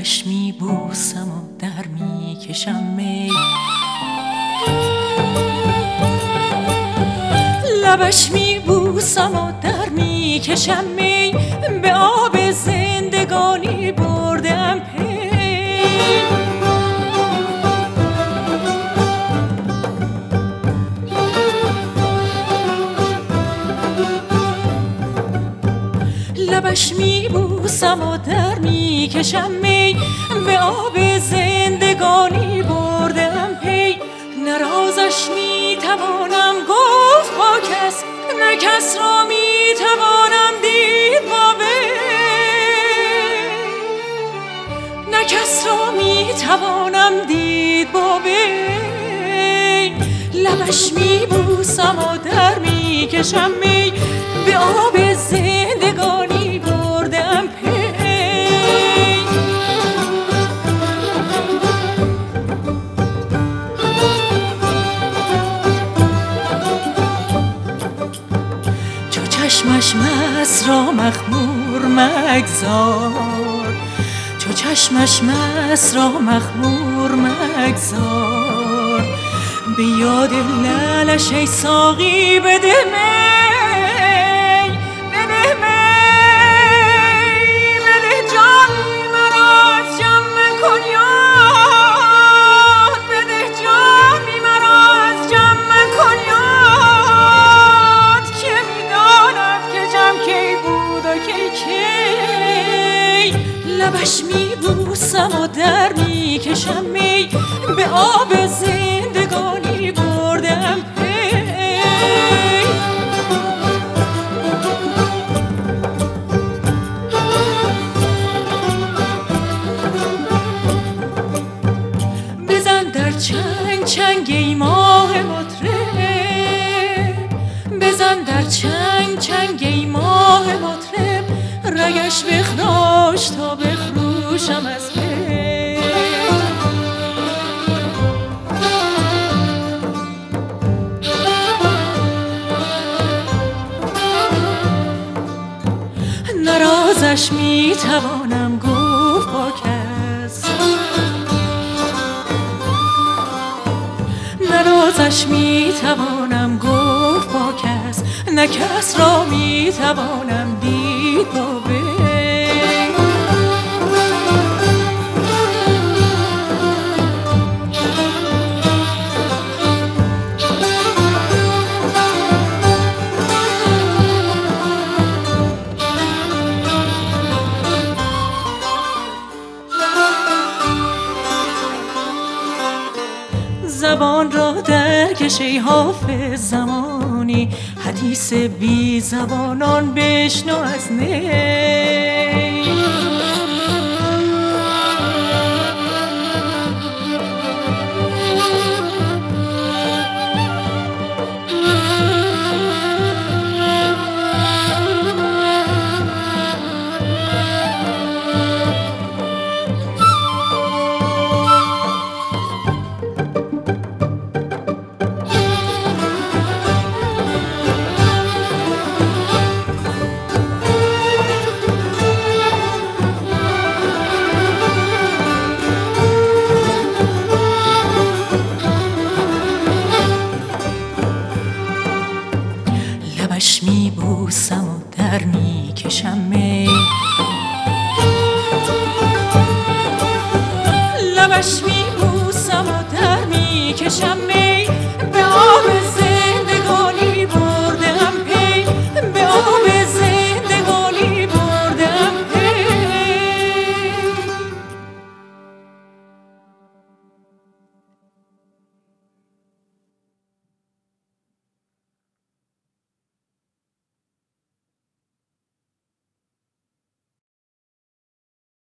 لبش می بوسم و در می کشم می، لبش می بوسم و در می کشم می، به آب زندگانی بردم پی. لبش می بوسم و در می کشم می، به آب زندگانی بردم پی. نه رازش می توانم گفت با کس، نه کس را می توانم دید با وی، نه کس را می توانم دید با وی. لبش می بوسم و در می کشم می، به آب زندگانی بردم پی. چو چشمش مست را مخمور مگذار، چو چشمش مست را مخمور مگذار، به یاد لعلش ای ساقی بده می، بده می، بده جامی مرا از جم کن یاد، بده جامی مرا از جم کن یاد، که میداند که جم کی بود و کی کی. لبش می بوسم و در می کشم می، به آب زندگانی بردم پی. بزن در چنگ چنگ ای ماه مطرب، بزن در چنگ چنگ ای ماه مطرب، رگش بخراش تا بخروشم از پی. نه رازش می توانم گفت با کس، نه رازش می توانم گفت با کس، نه کس را می توانم دید با وی. زبان را در کش ای حافظ زمانی، حدیث بی زبانان بشنو از نی. لبش می بوسم و در می کشم می، لبش می بوسم و در می کشم می، به آب